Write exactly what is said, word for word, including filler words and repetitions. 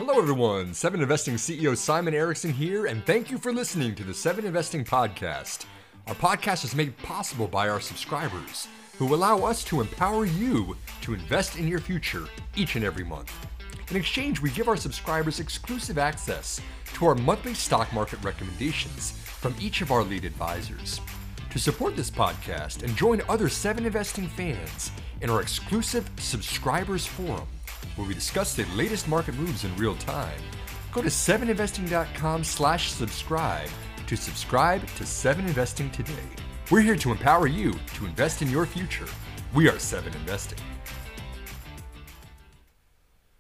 Hello everyone, seven Investing C E O Simon Erickson here, and thank you for listening to the seven Investing Podcast. Our podcast is made possible by our subscribers, who allow us to empower you to invest in your future each and every month. In exchange, we give our subscribers exclusive access to our monthly stock market recommendations from each of our lead advisors. To support this podcast and join other seven Investing fans in our exclusive Subscribers Forum, where we discuss the latest market moves in real time, go to seven investing dot com slash subscribe to subscribe to seven Investing today. We're here to empower you to invest in your future. We are seven Investing.